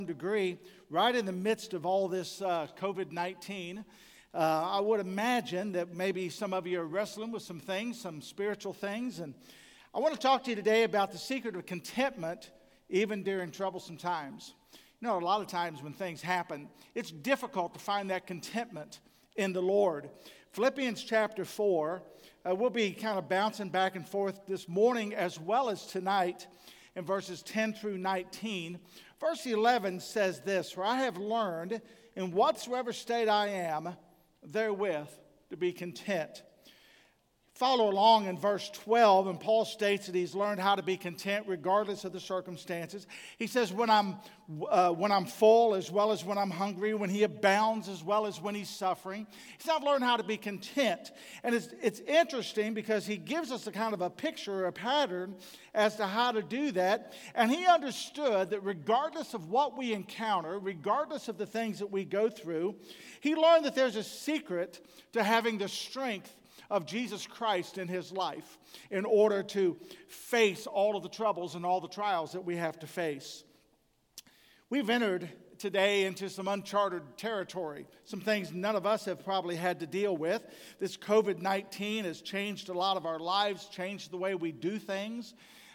degree, right in the midst of all this COVID-19, I would imagine that maybe some of you are wrestling with some things, some spiritual things. And I want to talk to you today about the secret of contentment, even during troublesome times. You know, a lot of times when things happen, it's difficult to find that contentment in the Lord. Philippians chapter 4, we'll be kind of bouncing back and forth this morning as well as tonight in verses 10 through 19. Verse 11 says this, "For I have learned in whatsoever state I am, therewith to be content." Follow along in verse 12, and Paul states that he's learned how to be content regardless of the circumstances. He says, when I'm full as well as when I'm hungry, when he abounds as well as when he's suffering. He said, I've learned how to be content. And it's interesting because he gives us a kind of a picture, a pattern as to how to do that. And he understood that regardless of what we encounter, regardless of the things that we go through, he learned that there's a secret to having the strength of Jesus Christ in his life in order to face all of the troubles and all the trials that we have to face. We've entered today into some uncharted territory, some things none of us have probably had to deal with. This COVID-19 has changed a lot of our lives, changed the way we do things.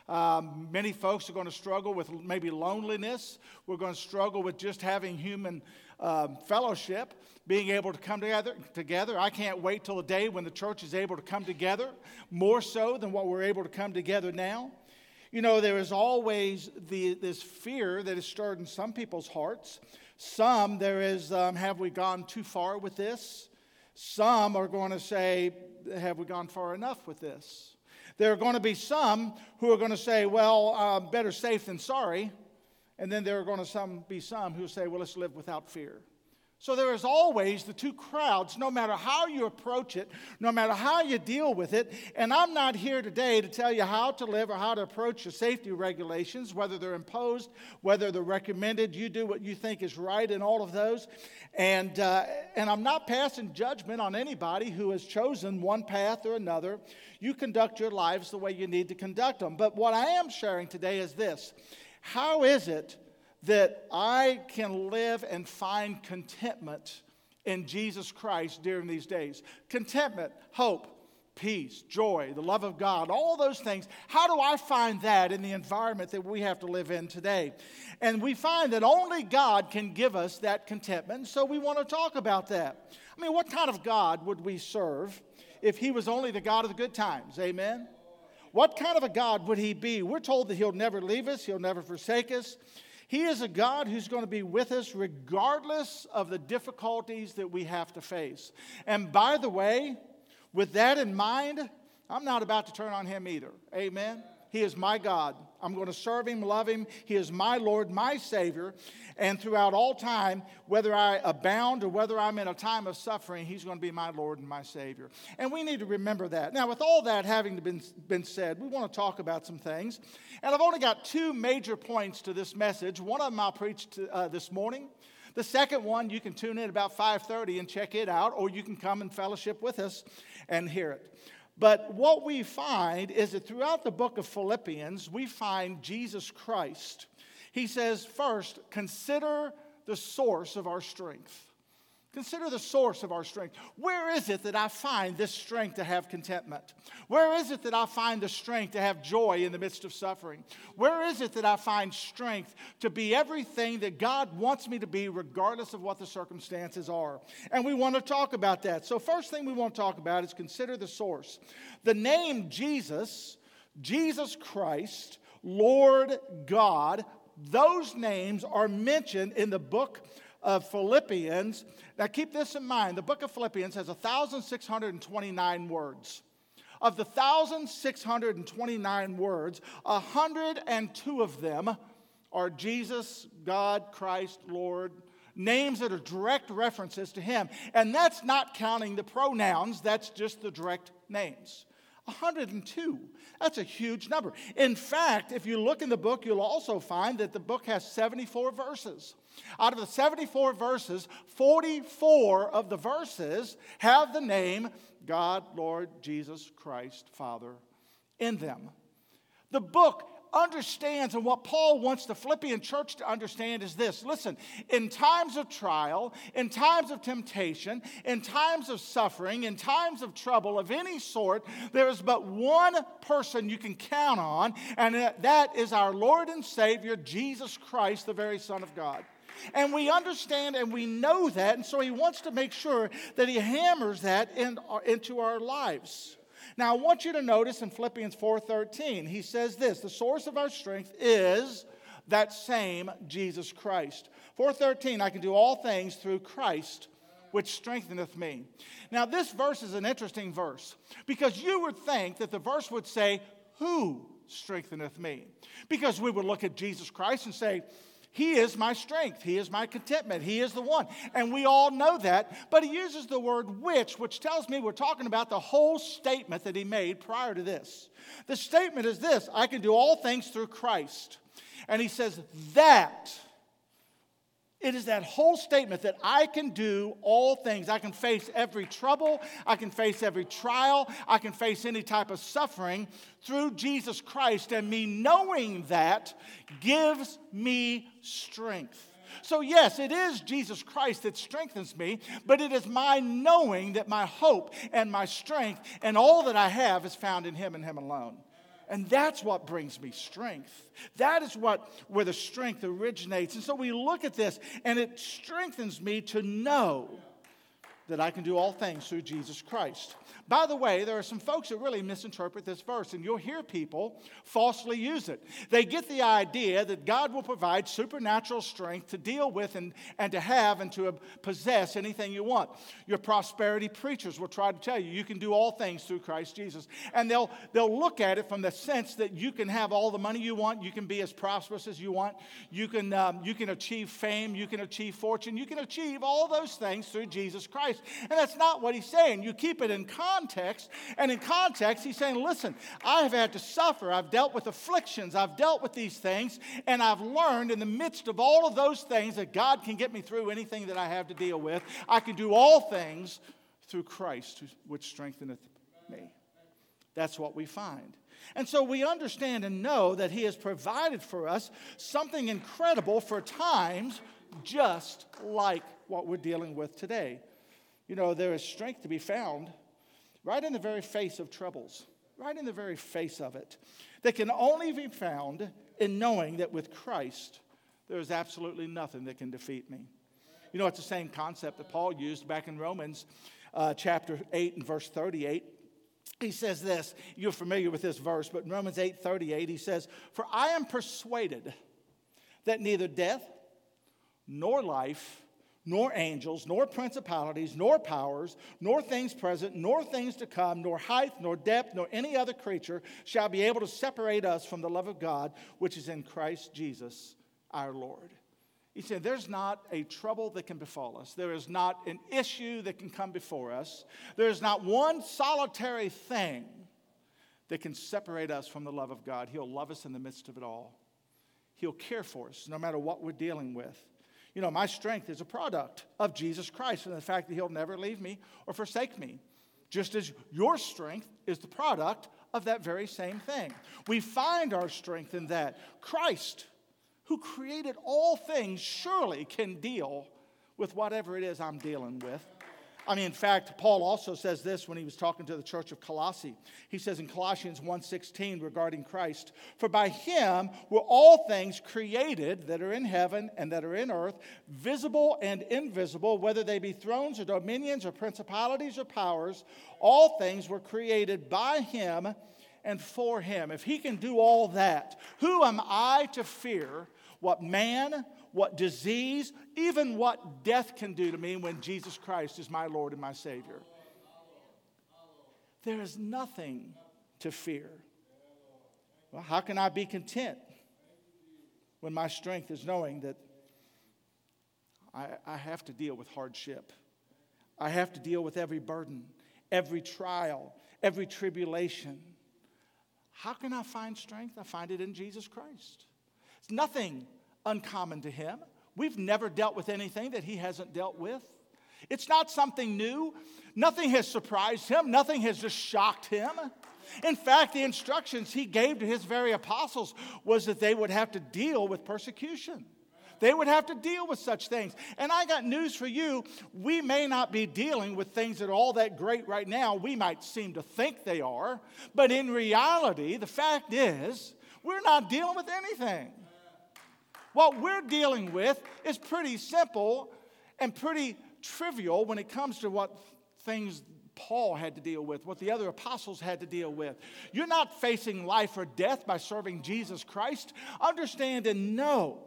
Many folks are going to struggle with maybe loneliness. We're going to struggle with just having human fellowship, being able to come together. I can't wait till the day when the church is able to come together, more so than what we're able to come together now. You know, there is always this fear that is stirred in some people's hearts. Some, there is, have we gone too far with this? Some are going to say, have we gone far enough with this? There are going to be some who are going to say, well, better safe than sorry. And then there are going to be some who say, well, let's live without fear. So there is always the two crowds, no matter how you approach it, no matter how you deal with it. And I'm not here today to tell you how to live or how to approach the safety regulations, whether they're imposed, whether they're recommended. You do what you think is right in all of those. And I'm not passing judgment on anybody who has chosen one path or another. You conduct your lives the way you need to conduct them. But what I am sharing today is this. How is it that I can live and find contentment in Jesus Christ during these days? Contentment, hope, peace, joy, the love of God, all those things. How do I find that in the environment that we have to live in today? And we find that only God can give us that contentment, so we want to talk about that. I mean, what kind of God would we serve if he was only the God of the good times? Amen? What kind of a God would he be? We're told that he'll never leave us, he'll never forsake us. He is a God who's going to be with us regardless of the difficulties that we have to face. And by the way, with that in mind, I'm not about to turn on him either. Amen? He is my God. I'm going to serve him, love him. He is my Lord, my Savior. And throughout all time, whether I abound or whether I'm in a time of suffering, he's going to be my Lord and my Savior. And we need to remember that. Now, with all that having been said, we want to talk about some things. And I've only got two major points to this message. One of them I'll preach this morning. The second one, you can tune in about 5:30 and check it out, or you can come and fellowship with us and hear it. But what we find is that throughout the book of Philippians, we find Jesus Christ. He says, first, consider the source of our strength. Consider the source of our strength. Where is it that I find this strength to have contentment? Where is it that I find the strength to have joy in the midst of suffering? Where is it that I find strength to be everything that God wants me to be regardless of what the circumstances are? And we want to talk about that. So first thing we want to talk about is consider the source. The name Jesus, Jesus Christ, Lord God, those names are mentioned in the book of Philippians. Now keep this in mind. The book of Philippians has 1,629 words. Of the 1,629 words, 102 of them are Jesus, God, Christ, Lord, names that are direct references to him. And that's not counting the pronouns, that's just the direct names. 102. That's a huge number. In fact, if you look in the book, you'll also find that the book has 74 verses. Out of the 74 verses, 44 of the verses have the name God, Lord, Jesus Christ, Father in them. The book understands, and what Paul wants the Philippian church to understand is this. Listen, in times of trial, in times of temptation, in times of suffering, in times of trouble of any sort, there is but one person you can count on, and that is our Lord and Savior, Jesus Christ, the very Son of God. And we understand and we know that, and so he wants to make sure that he hammers that into our lives. Now, I want you to notice in Philippians 4:13, he says this, the source of our strength is that same Jesus Christ. 4:13, I can do all things through Christ, which strengtheneth me. Now, this verse is an interesting verse, because you would think that the verse would say, who strengtheneth me? Because we would look at Jesus Christ and say, he is my strength. He is my contentment. He is the one. And we all know that. But he uses the word which tells me we're talking about the whole statement that he made prior to this. The statement is this: I can do all things through Christ. And he says that. It is that whole statement that I can do all things. I can face every trouble. I can face every trial. I can face any type of suffering through Jesus Christ. And me knowing that gives me strength. So yes, it is Jesus Christ that strengthens me, but it is my knowing that my hope and my strength and all that I have is found in him and him alone. And that's what brings me strength. That is where the strength originates. And so we look at this, and it strengthens me to know that I can do all things through Jesus Christ. By the way, there are some folks that really misinterpret this verse, and you'll hear people falsely use it. They get the idea that God will provide supernatural strength to deal with and to have and to possess anything you want. Your prosperity preachers will try to tell you can do all things through Christ Jesus. And they'll look at it from the sense that you can have all the money you want, you can be as prosperous as you want, you can achieve fame, you can achieve fortune, you can achieve all those things through Jesus Christ. And that's not what he's saying. You keep it in context, and in context, he's saying, listen, I have had to suffer. I've dealt with afflictions. I've dealt with these things, and I've learned in the midst of all of those things that God can get me through anything that I have to deal with. I can do all things through Christ, which strengtheneth me. That's what we find. And so we understand and know that he has provided for us something incredible for times just like what we're dealing with today. You know, there is strength to be found right in the very face of troubles, right in the very face of it, that can only be found in knowing that with Christ, there is absolutely nothing that can defeat me. You know, it's the same concept that Paul used back in Romans chapter 8 and verse 38. He says this, you're familiar with this verse, but in Romans 8:38, he says, "For I am persuaded that neither death nor life, nor angels, nor principalities, nor powers, nor things present, nor things to come, nor height, nor depth, nor any other creature shall be able to separate us from the love of God, which is in Christ Jesus our Lord." He said, there's not a trouble that can befall us. There is not an issue that can come before us. There is not one solitary thing that can separate us from the love of God. He'll love us in the midst of it all. He'll care for us no matter what we're dealing with. You know, my strength is a product of Jesus Christ and the fact that he'll never leave me or forsake me. Just as your strength is the product of that very same thing. We find our strength in that. Christ, who created all things, surely can deal with whatever it is I'm dealing with. I mean, in fact, Paul also says this when he was talking to the church of Colossae. He says in Colossians 1:16 regarding Christ, "For by him were all things created that are in heaven and that are in earth, visible and invisible, whether they be thrones or dominions or principalities or powers. All things were created by him and for him." If he can do all that, who am I to fear what man, what disease, even what death can do to me when Jesus Christ is my Lord and my Savior? There is nothing to fear. Well, how can I be content when my strength is knowing that I have to deal with hardship? I have to deal with every burden, every trial, every tribulation. How can I find strength? I find it in Jesus Christ. It's nothing uncommon to him. We've never dealt with anything that he hasn't dealt with. It's not something new. Nothing has surprised him. Nothing has just shocked him. In fact, the instructions he gave to his very apostles was that they would have to deal with persecution. They would have to deal with such things. And I got news for you. We may not be dealing with things that are all that great right now. We might seem to think they are. But in reality, the fact is, we're not dealing with anything. What we're dealing with is pretty simple and pretty trivial when it comes to what things Paul had to deal with, what the other apostles had to deal with. You're not facing life or death by serving Jesus Christ. Understand and know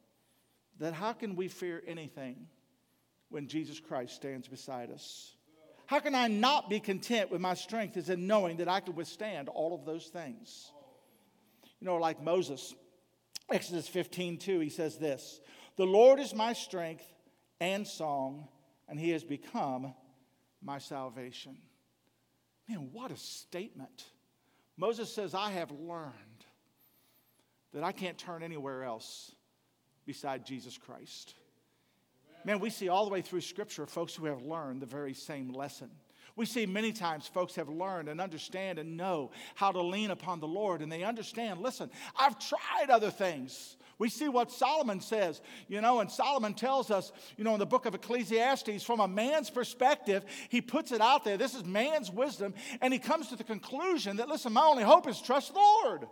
that how can we fear anything when Jesus Christ stands beside us? How can I not be content with my strength as in knowing that I can withstand all of those things? You know, like Moses, Exodus 15:2, he says this, "The Lord is my strength and song, and he has become my salvation." Man, what a statement. Moses says, I have learned that I can't turn anywhere else beside Jesus Christ. Man, we see all the way through Scripture folks who have learned the very same lesson. We see many times folks have learned and understand and know how to lean upon the Lord, and they understand, listen, I've tried other things. We see what Solomon says, and Solomon tells us, in the book of Ecclesiastes, from a man's perspective, he puts it out there. This is man's wisdom, and he comes to the conclusion that, listen, my only hope is trust the Lord.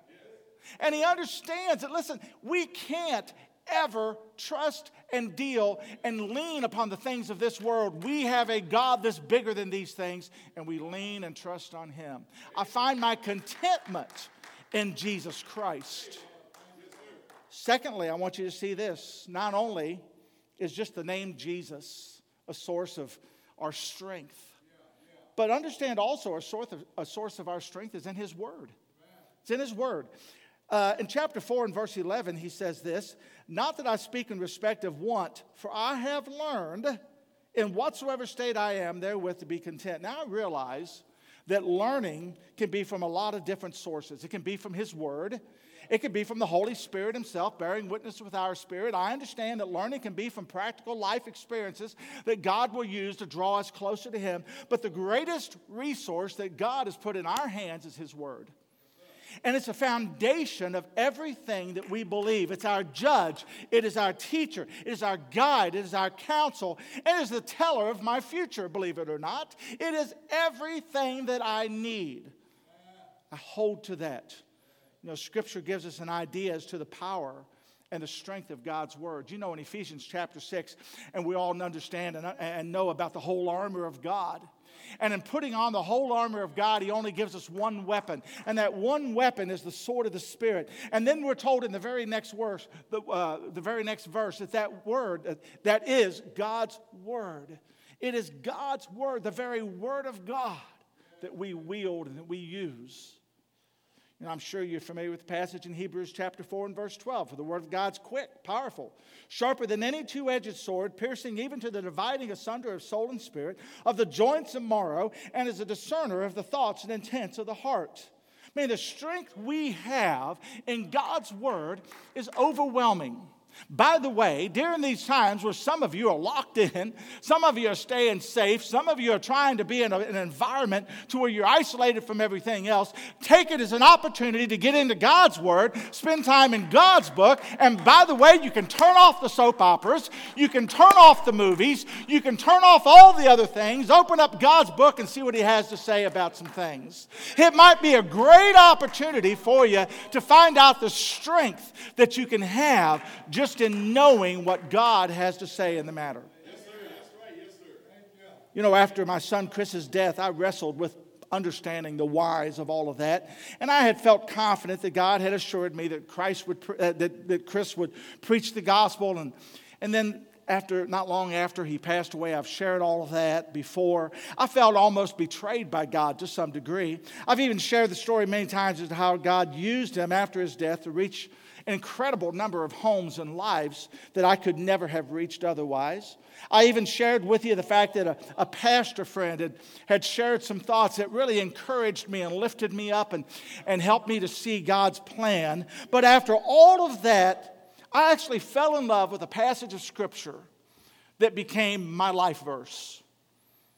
And he understands that, listen, we can't ever trust and deal and lean upon the things of this world. We have a God that's bigger than these things, and we lean and trust on him. I find my contentment in Jesus Christ. Secondly, I want you to see this. Not only is just the name Jesus a source of our strength, but understand also a source of our strength is in his word. It's in his word. In chapter 4 and verse 11, he says this, "Not that I speak in respect of want, for I have learned in whatsoever state I am therewith to be content." Now I realize that learning can be from a lot of different sources. It can be from his word. It can be from the Holy Spirit himself bearing witness with our spirit. I understand that learning can be from practical life experiences that God will use to draw us closer to him. But the greatest resource that God has put in our hands is his word. And it's a foundation of everything that we believe. It's our judge. It is our teacher. It is our guide. It is our counsel. It is the teller of my future, believe it or not. It is everything that I need. I hold to that. Scripture gives us an idea as to the power and the strength of God's word. In Ephesians chapter 6, and we all understand and know about the whole armor of God. And in putting on the whole armor of God, he only gives us one weapon. And that one weapon is the sword of the Spirit. And then we're told in the very next verse, that word, that is God's word. It is God's word, the very word of God that we wield and that we use. And I'm sure you're familiar with the passage in Hebrews chapter 4 and verse 12. "For the word of God's quick, powerful, sharper than any two-edged sword, piercing even to the dividing asunder of soul and spirit, of the joints and marrow, and is a discerner of the thoughts and intents of the heart." I mean, the strength we have in God's word is overwhelming. By the way, during these times where some of you are locked in, some of you are staying safe, some of you are trying to be in an environment to where you're isolated from everything else, take it as an opportunity to get into God's word, spend time in God's book, and by the way, you can turn off the soap operas, you can turn off the movies, you can turn off all the other things, open up God's book and see what he has to say about some things. It might be a great opportunity for you to find out the strength that you can have just in knowing what God has to say in the matter. Yes, sir. That's right. Yes, sir. After my son Chris's death, I wrestled with understanding the whys of all of that. And I had felt confident that God had assured me that that Chris would preach the gospel. And then not long after he passed away, I've shared all of that before. I felt almost betrayed by God to some degree. I've even shared the story many times as to how God used him after his death to reach an incredible number of homes and lives that I could never have reached otherwise. I even shared with you the fact that a pastor friend had shared some thoughts that really encouraged me and lifted me up and helped me to see God's plan. But after all of that, I actually fell in love with a passage of Scripture that became my life verse.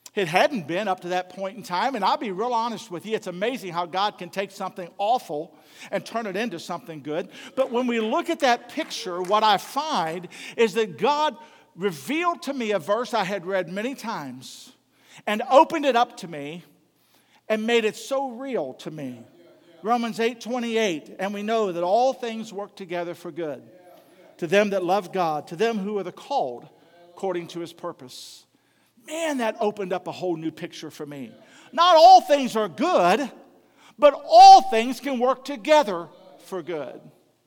It hadn't been up to that point in time. And I'll be real honest with you. It's amazing how God can take something awful and turn it into something good. But when we look at that picture, what I find is that God revealed to me a verse I had read many times and opened it up to me and made it so real to me. Romans 8:28, and we know that all things work together for good to them that love God, to them who are the called according to his purpose. Man, that opened up a whole new picture for me. Not all things are good, but all things can work together for good.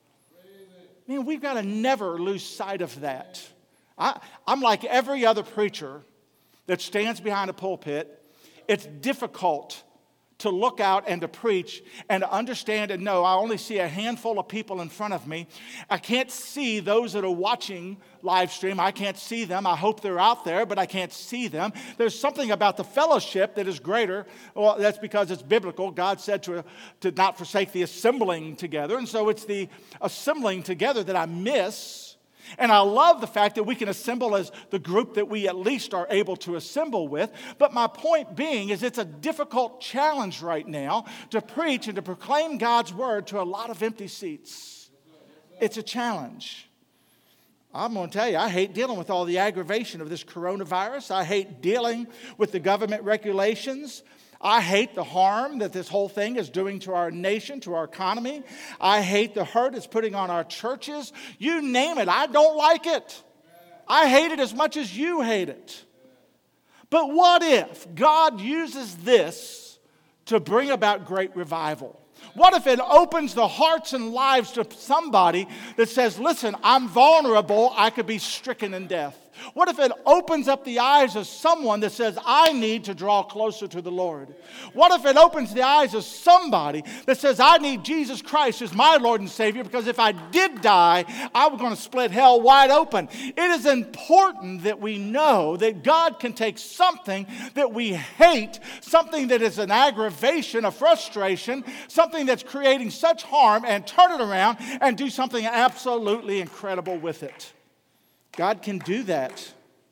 Man, we've got to never lose sight of that. I'm like every other preacher that stands behind a pulpit. It's difficult to look out and to preach and to understand and know I only see a handful of people in front of me. I can't see those that are watching live stream. I can't see them. I hope they're out there, but I can't see them. There's something about the fellowship that is greater. Well, that's because it's biblical. God said to not forsake the assembling together. And so it's the assembling together that I miss. And I love the fact that we can assemble as the group that we at least are able to assemble with. But my point being is it's a difficult challenge right now to preach and to proclaim God's word to a lot of empty seats. It's a challenge. I'm going to tell you, I hate dealing with all the aggravation of this coronavirus. I hate dealing with the government regulations. I hate the harm that this whole thing is doing to our nation, to our economy. I hate the hurt it's putting on our churches. You name it, I don't like it. I hate it as much as you hate it. But what if God uses this to bring about great revival? What if it opens the hearts and lives to somebody that says, listen, I'm vulnerable, I could be stricken in death? What if it opens up the eyes of someone that says, I need to draw closer to the Lord? What if it opens the eyes of somebody that says, I need Jesus Christ as my Lord and Savior, because if I did die, I was going to split hell wide open. It is important that we know that God can take something that we hate, something that is an aggravation, a frustration, something that's creating such harm, and turn it around and do something absolutely incredible with it. God can do that.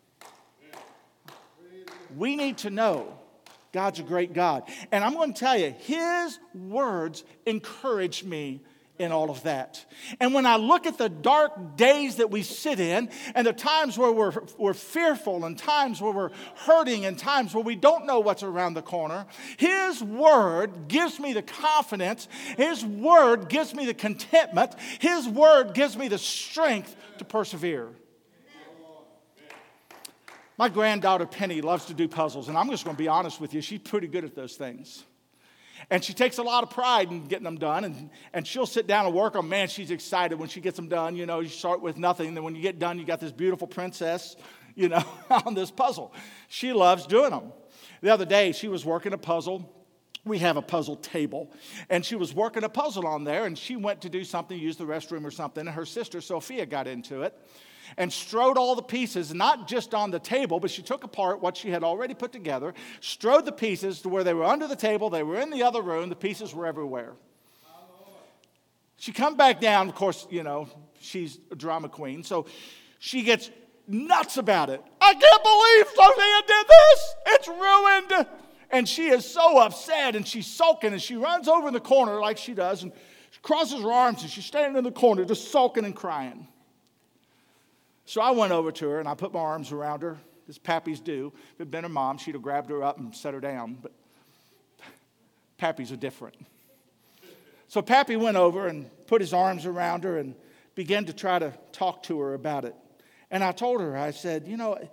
We need to know God's a great God. And I'm going to tell you, his words encourage me in all of that. And when I look at the dark days that we sit in, and the times where we're fearful, and times where we're hurting, and times where we don't know what's around the corner, his word gives me the confidence. His word gives me the contentment. His word gives me the strength to persevere. My granddaughter Penny loves to do puzzles, and I'm just going to be honest with you, she's pretty good at those things. And she takes a lot of pride in getting them done, and she'll sit down and work on them. Man, she's excited when she gets them done. You know, you start with nothing, and then when you get done, you got this beautiful princess, you know, on this puzzle. She loves doing them. The other day, she was working a puzzle. We have a puzzle table, and she was working a puzzle on there, and she went to do something, use the restroom or something, and her sister Sophia got into it and strode all the pieces, not just on the table, but she took apart what she had already put together, strode the pieces to where they were under the table, they were in the other room, the pieces were everywhere. She come back down, of course, you know, she's a drama queen, so she gets nuts about it. I can't believe Sophia did this! It's ruined! And she is so upset, and she's sulking, and she runs over in the corner like she does, and she crosses her arms, and she's standing in the corner just sulking and crying. So I went over to her, and I put my arms around her, as pappies do. If it had been her mom, she'd have grabbed her up and set her down. But pappies are different. So Pappy went over and put his arms around her and began to try to talk to her about it. And I told her, I said, you know,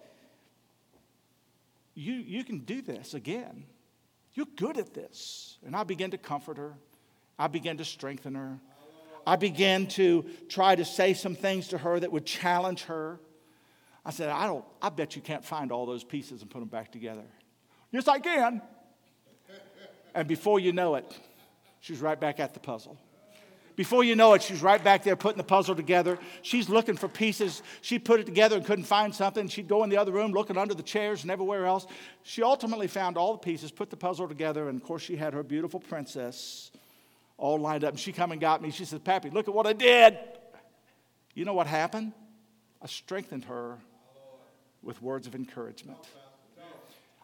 you can do this again. You're good at this. And I began to comfort her. I began to strengthen her. I began to try to say some things to her that would challenge her. I said, I bet you can't find all those pieces and put them back together. Yes, I can. And before you know it, she's right back at the puzzle. Before you know it, she's right back there putting the puzzle together. She's looking for pieces. She put it together and couldn't find something. She'd go in the other room looking under the chairs and everywhere else. She ultimately found all the pieces, put the puzzle together, and of course she had her beautiful princess all lined up. And she come and got me. She said, Pappy, look at what I did. You know what happened? I strengthened her with words of encouragement.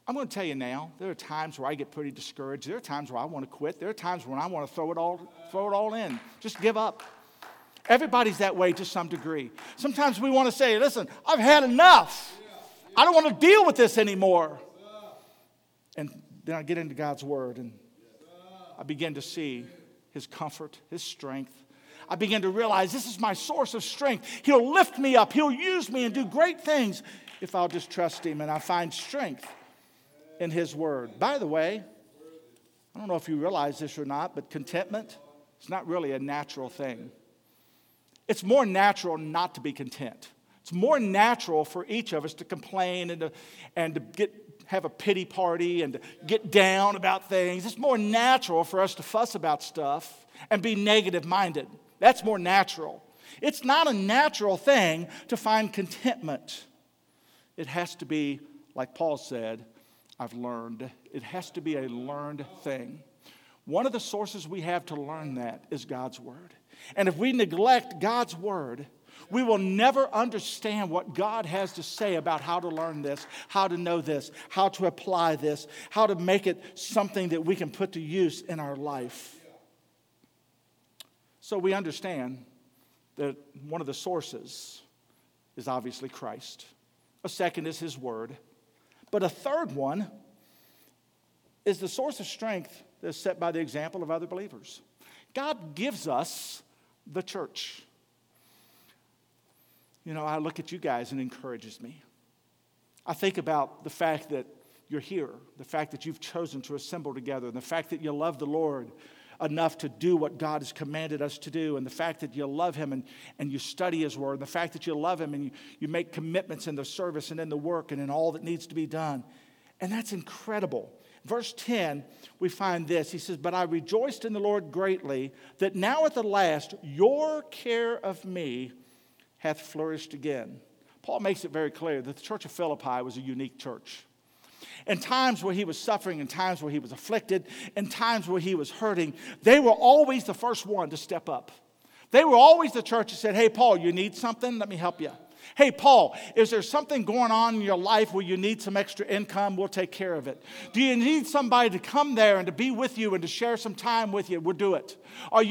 I'm going to tell you now, there are times where I get pretty discouraged. There are times where I want to quit. There are times when I want to throw it all in, just give up. Everybody's that way to some degree. Sometimes we want to say, listen, I've had enough. I don't want to deal with this anymore. And then I get into God's word and I begin to see his comfort, his strength. I begin to realize this is my source of strength. He'll lift me up. He'll use me and do great things if I'll just trust him. And I find strength in his word. By the way, I don't know if you realize this or not, but contentment is not really a natural thing. It's more natural not to be content. It's more natural for each of us to complain and to have a pity party and to get down about things. It's more natural for us to fuss about stuff and be negative-minded. That's more natural. It's not a natural thing to find contentment. It has to be, like Paul said, I've learned. It has to be a learned thing. One of the sources we have to learn that is God's word. And if we neglect God's word, we will never understand what God has to say about how to learn this, how to know this, how to apply this, how to make it something that we can put to use in our life. So we understand that one of the sources is obviously Christ. A second is his word. But a third one is the source of strength that's set by the example of other believers. God gives us the church. You know, I look at you guys and it encourages me. I think about the fact that you're here, the fact that you've chosen to assemble together, and the fact that you love the Lord enough to do what God has commanded us to do, and the fact that you love him and you study his word, and the fact that you love him and you make commitments in the service and in the work and in all that needs to be done. And that's incredible. Verse 10, we find this. He says, but I rejoiced in the Lord greatly that now at the last your care of me hath flourished again. Paul makes it very clear that the church of Philippi was a unique church. In times where he was suffering, in times where he was afflicted, in times where he was hurting, they were always the first one to step up. They were always the church that said, hey, Paul, you need something? Let me help you. Hey, Paul, is there something going on in your life where you need some extra income? We'll take care of it. Do you need somebody to come there and to be with you and to share some time with you? We'll do it.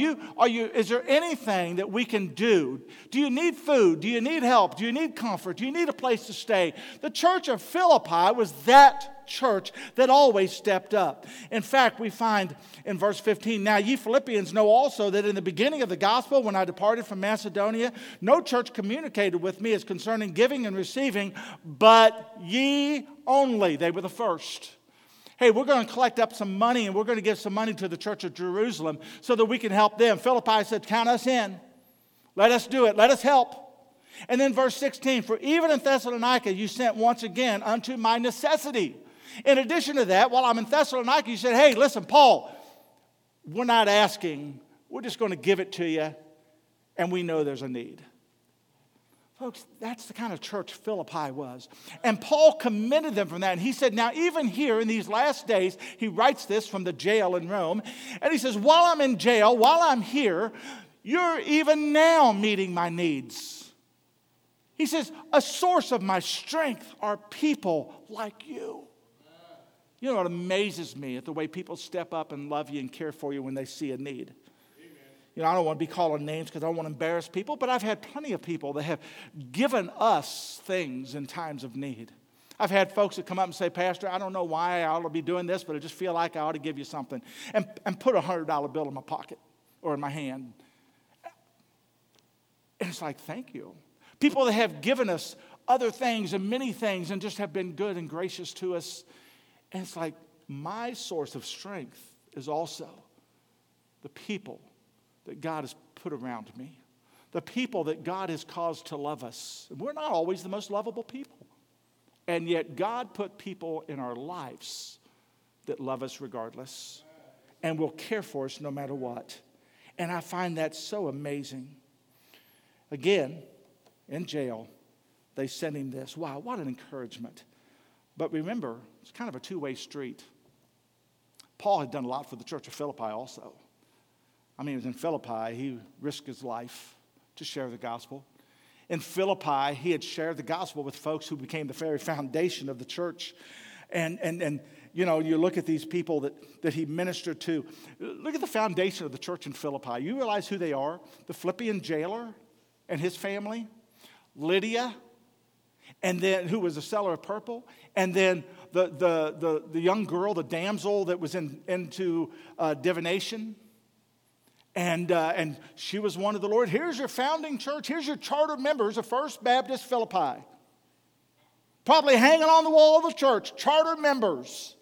Is there anything that we can do? Do you need food? Do you need help? Do you need comfort? Do you need a place to stay? The church of Philippi was that church that always stepped up. In fact, we find in verse 15, now ye Philippians know also that in the beginning of the gospel, when I departed from Macedonia, no church communicated with me as concerning giving and receiving, but ye only. They were the first. Hey, we're going to collect up some money and we're going to give some money to the church of Jerusalem so that we can help them. Philippi said, count us in. Let us do it. Let us help. And then verse 16, for even in Thessalonica you sent once again unto my necessity. In addition to that, while I'm in Thessalonica, you said, hey, listen, Paul, we're not asking. We're just going to give it to you, and we know there's a need. Folks, that's the kind of church Philippi was. And Paul commended them from that. And he said, now even here in these last days, he writes this from the jail in Rome. And he says, while I'm in jail, while I'm here, you're even now meeting my needs. He says, a source of my strength are people like you. You know what amazes me at the way people step up and love you and care for you when they see a need. Amen. You know, I don't want to be calling names because I don't want to embarrass people, but I've had plenty of people that have given us things in times of need. I've had folks that come up and say, Pastor, I don't know why I ought to be doing this, but I just feel like I ought to give you something. And put a $100 bill in my pocket or in my hand. And it's like, thank you. People that have given us other things and many things and just have been good and gracious to us. And it's like my source of strength is also the people that God has put around me. The people that God has caused to love us. We're not always the most lovable people. And yet God put people in our lives that love us regardless and will care for us no matter what. And I find that so amazing. Again, in jail, they sent him this. Wow, what an encouragement. But remember, it's kind of a two-way street. Paul had done a lot for the church of Philippi also. I mean, he was in Philippi. He risked his life to share the gospel. In Philippi, he had shared the gospel with folks who became the very foundation of the church. And you look at these people that he ministered to. Look at the foundation of the church in Philippi. You realize who they are? The Philippian jailer and his family, Lydia, and then who was a seller of purple, and then the young girl, the damsel that was into divination. And she was one of the Lord. Here's your founding church. Here's your charter members of First Baptist Philippi. Probably hanging on the wall of the church, charter members.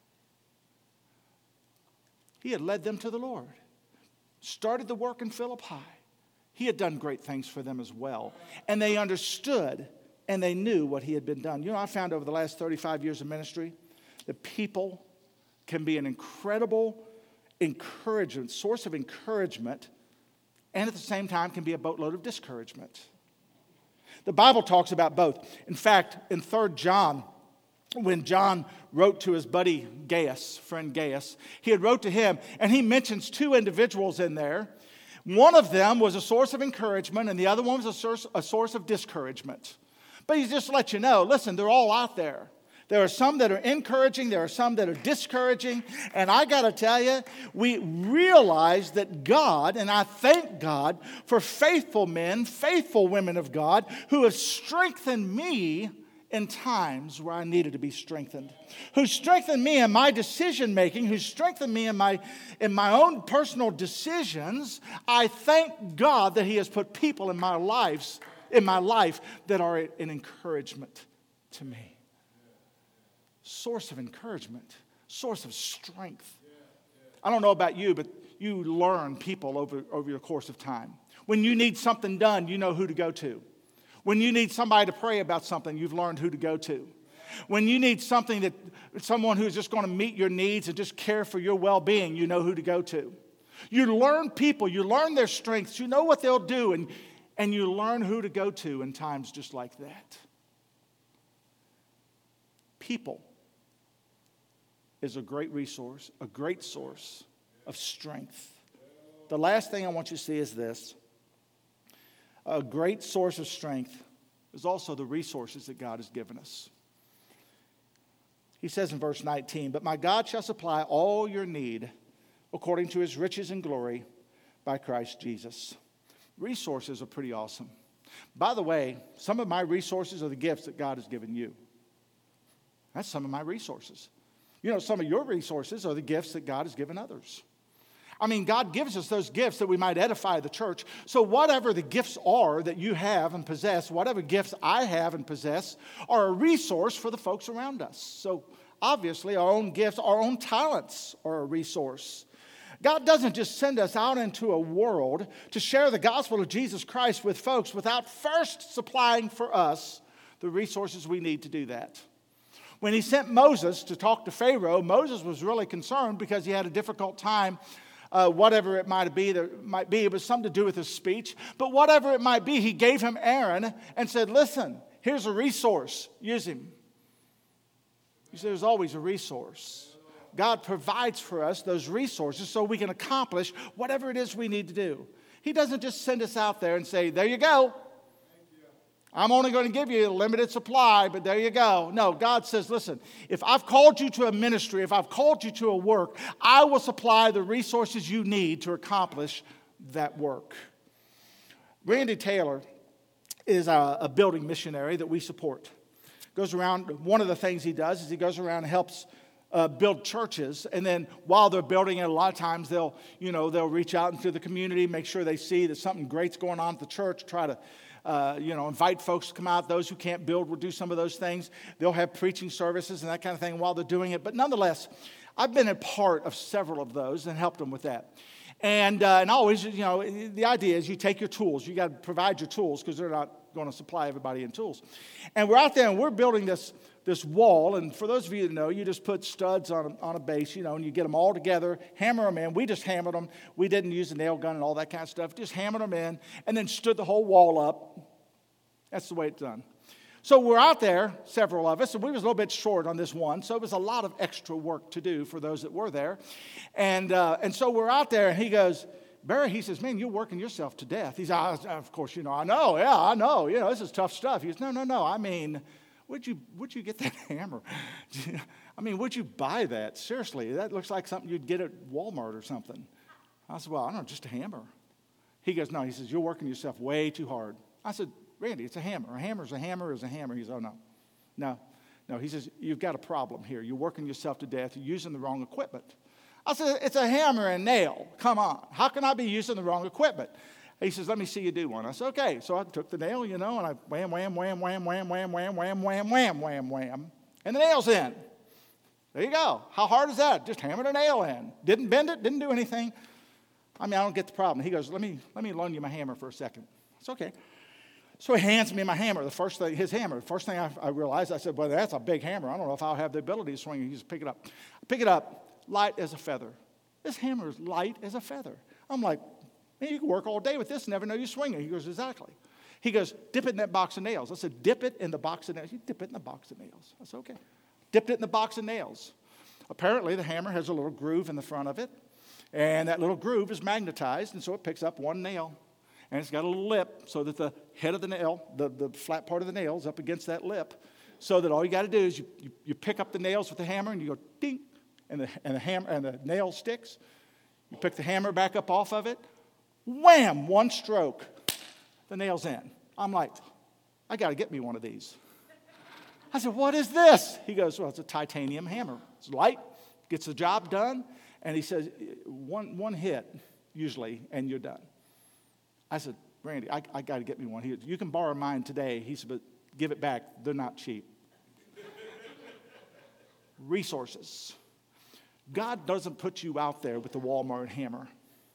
He had led them to the Lord. Started the work in Philippi. He had done great things for them as well. And they understood and they knew what he had been done. I found over the last 35 years of ministry that people can be an incredible encouragement, source of encouragement, and at the same time can be a boatload of discouragement. The Bible talks about both. In fact, in 3 John, when John wrote to his buddy Gaius, friend Gaius, he had wrote to him, and he mentions two individuals in there. One of them was a source of encouragement, and the other one was a source of discouragement. But he just let you know, listen, they're all out there. There are some that are encouraging. There are some that are discouraging. And I got to tell you, we realize that God, and I thank God for faithful men, faithful women of God who have strengthened me in times where I needed to be strengthened, who strengthened me in my decision making, who strengthened me in my own personal decisions. I thank God that He has put people in my life that are an encouragement to me. Source of encouragement, source of strength. I don't know about you, but you learn people over your course of time. When you need something done, you know who to go to. When you need somebody to pray about something, you've learned who to go to. When you need someone who's just going to meet your needs and just care for your well-being, you know who to go to. You learn people, you learn their strengths, you know what they'll do, and you learn who to go to in times just like that. People is a great resource, a great source of strength. The last thing I want you to see is this. A great source of strength is also the resources that God has given us. He says in verse 19, "But my God shall supply all your need according to His riches and glory by Christ Jesus." Resources are pretty awesome. By the way, some of my resources are the gifts that God has given you. That's some of my resources. Some of your resources are the gifts that God has given others. I mean, God gives us those gifts that we might edify the church. So whatever the gifts are that you have and possess, whatever gifts I have and possess, are a resource for the folks around us. So obviously our own gifts, our own talents are a resource. God doesn't just send us out into a world to share the gospel of Jesus Christ with folks without first supplying for us the resources we need to do that. When He sent Moses to talk to Pharaoh, Moses was really concerned because he had a difficult time, whatever it might be. It was something to do with his speech. But whatever it might be, He gave him Aaron and said, listen, here's a resource. Use him. You see, there's always a resource. God provides for us those resources so we can accomplish whatever it is we need to do. He doesn't just send us out there and say, there you go. I'm only going to give you a limited supply, but there you go. No, God says, listen, if I've called you to a ministry, if I've called you to a work, I will supply the resources you need to accomplish that work. Randy Taylor is a building missionary that we support. Goes around, one of the things he does is he goes around and helps build churches, and then while they're building it, a lot of times they'll reach out into the community, make sure they see that something great's going on at the church, try to invite folks to come out. Those who can't build will do some of those things. They'll have preaching services and that kind of thing while they're doing it. But nonetheless, I've been a part of several of those and helped them with that. And always, the idea is you take your tools. You got to provide your tools because they're not going to supply everybody in tools. And we're out there and we're building this wall. And for those of you that know, you just put studs on a base, and you get them all together, hammer them in. We just hammered them. We didn't use a nail gun and all that kind of stuff. Just hammered them in and then stood the whole wall up. That's the way it's done. So we're out there, several of us, and we was a little bit short on this one. So it was a lot of extra work to do for those that were there. And so we're out there, and he goes, Barry, he says, man, you're working yourself to death. He says, of course, I know. Yeah, I know. This is tough stuff. He goes, no. I mean, where'd you get that hammer? I mean, where'd you buy that? Seriously, that looks like something you'd get at Walmart or something. I said, well, I don't know, just a hammer. He goes, no. He says, you're working yourself way too hard. I said, Randy, it's a hammer. A hammer's a hammer is a hammer. He says, oh, no. He says, you've got a problem here. You're working yourself to death. You're using the wrong equipment. I said, it's a hammer and nail. Come on. How can I be using the wrong equipment? He says, let me see you do one. I said, okay. So I took the nail, and I wham, wham, wham, wham, wham, wham, wham, wham, wham, wham, wham, wham. And the nail's in. There you go. How hard is that? Just hammer the nail in. Didn't bend it, didn't do anything. I mean, I don't get the problem. He goes, let me loan you my hammer for a second. It's okay. So he hands me my hammer, his hammer. The first thing I realized, I said, well, that's a big hammer. I don't know if I'll have the ability to swing it. He just pick it up. I pick it up, light as a feather. This hammer is light as a feather. I'm like, man, you can work all day with this and never know you swing it. He goes, exactly. He goes, dip it in that box of nails. I said, dip it in the box of nails. You dip it in the box of nails. I said, okay. Dipped it in the box of nails. Apparently, the hammer has a little groove in the front of it, and that little groove is magnetized, and so it picks up one nail. And it's got a little lip so that the head of the nail, the flat part of the nail is up against that lip, so that all you got to do is you pick up the nails with the hammer and you go ding, and the nail sticks. You pick the hammer back up off of it, wham, one stroke, the nail's in. I'm like, I got to get me one of these. I said, what is this? He goes, well, it's a titanium hammer. It's light, gets the job done, and he says, one hit usually, and you're done. I said, Randy, I got to get me one. You can borrow mine today. He said, but give it back. They're not cheap. Resources. God doesn't put you out there with the Walmart hammer.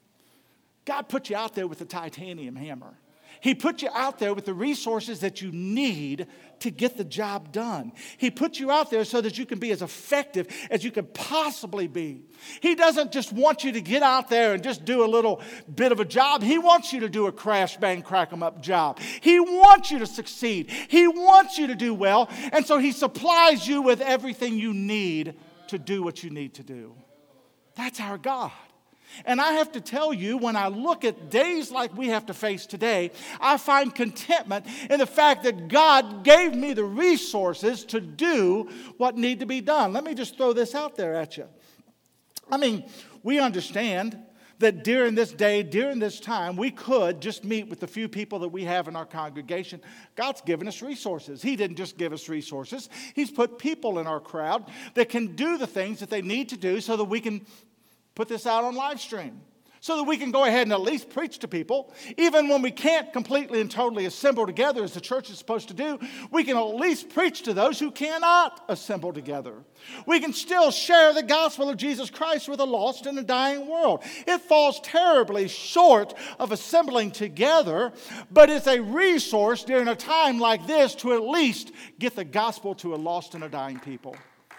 God put you out there with the titanium hammer. He put you out there with the resources that you need to get the job done. He put you out there so that you can be as effective as you can possibly be. He doesn't just want you to get out there and just do a little bit of a job. He wants you to do a crash, bang, crack 'em up job. He wants you to succeed. He wants you to do well. And so he supplies you with everything you need to do what you need to do. That's our God. And I have to tell you, when I look at days like we have to face today, I find contentment in the fact that God gave me the resources to do what need to be done. Let me just throw this out there at you. I mean, we understand that during this day, during this time, we could just meet with the few people that we have in our congregation. God's given us resources. He didn't just give us resources. He's put people in our crowd that can do the things that they need to do so that we can put this out on live stream, so that we can go ahead and at least preach to people. Even when we can't completely and totally assemble together as the church is supposed to do, we can at least preach to those who cannot assemble together. We can still share the gospel of Jesus Christ with a lost and a dying world. It falls terribly short of assembling together, but it's a resource during a time like this to at least get the gospel to a lost and a dying people.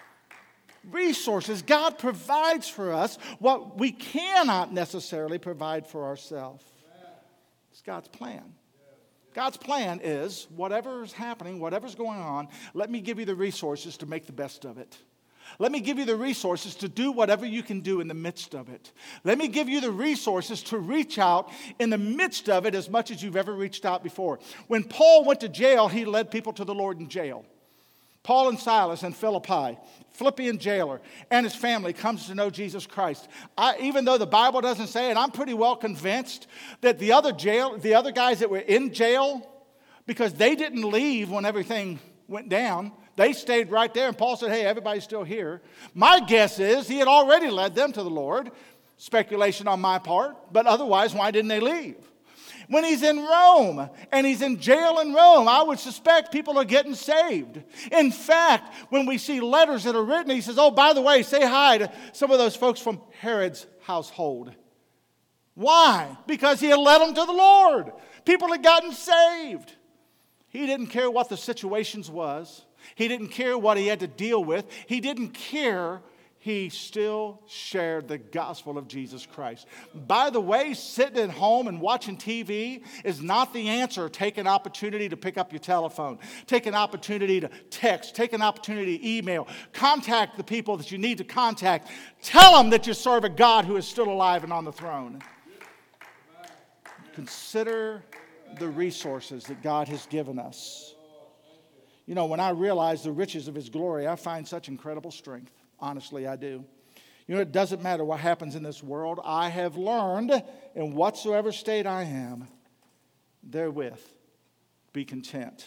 Resources. God provides for us what we cannot necessarily provide for ourselves. It's God's plan. God's plan is whatever is happening, whatever's going on, let me give you the resources to make the best of it. Let me give you the resources to do whatever you can do in the midst of it. Let me give you the resources to reach out in the midst of it as much as you've ever reached out before. When Paul went to jail, he led people to the Lord in jail. Paul and Silas in Philippian jailer, and his family comes to know Jesus Christ. Even though the Bible doesn't say it, I'm pretty well convinced that the other guys that were in jail, because they didn't leave when everything went down, they stayed right there, and Paul said, hey, everybody's still here. My guess is he had already led them to the Lord. Speculation on my part, but otherwise, why didn't they leave? When he's in Rome and he's in jail in Rome, I would suspect people are getting saved. In fact, when we see letters that are written, he says, oh, by the way, say hi to some of those folks from Herod's household. Why? Because he had led them to the Lord. People had gotten saved. He didn't care what the situations was. He didn't care what he had to deal with. He didn't care. He still shared the gospel of Jesus Christ. By the way, sitting at home and watching TV is not the answer. Take an opportunity to pick up your telephone. Take an opportunity to text. Take an opportunity to email. Contact the people that you need to contact. Tell them that you serve a God who is still alive and on the throne. Consider the resources that God has given us. You know, when I realize the riches of his glory, I find such incredible strength. Honestly, I do. You know, it doesn't matter what happens in this world. I have learned in whatsoever state I am, therewith be content.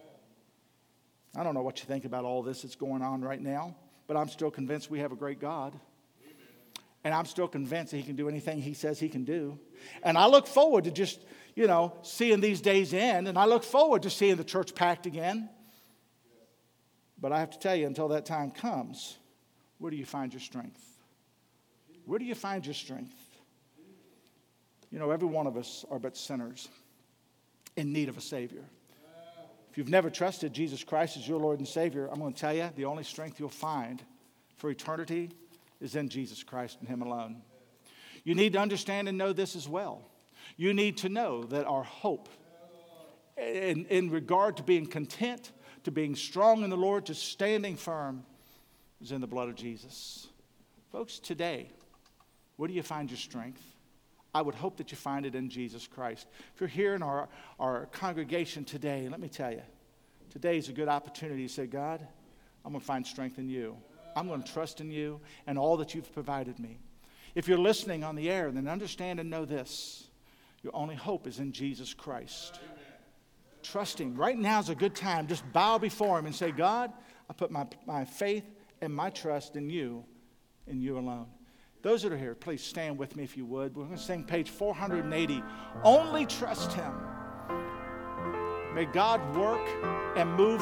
I don't know what you think about all this that's going on right now, but I'm still convinced we have a great God. And I'm still convinced that he can do anything he says he can do. And I look forward to just, you know, seeing these days end. And I look forward to seeing the church packed again. But I have to tell you, until that time comes, where do you find your strength? Where do you find your strength? You know, every one of us are but sinners in need of a Savior. If you've never trusted Jesus Christ as your Lord and Savior, I'm going to tell you, the only strength you'll find for eternity is in Jesus Christ and him alone. You need to understand and know this as well. You need to know that our hope in regard to being content, to being strong in the Lord, to standing firm, is in the blood of Jesus. Folks, today, where do you find your strength? I would hope that you find it in Jesus Christ. If you're here in our congregation today, let me tell you, today is a good opportunity to say, God, I'm going to find strength in you. I'm going to trust in you and all that you've provided me. If you're listening on the air, then understand and know this. Your only hope is in Jesus Christ. Trust him. Right now is a good time. Just bow before him and say, God, I put my faith and my trust in you alone. Those that are here, please stand with me if you would. We're going to sing page 480. Only trust him. May God work and move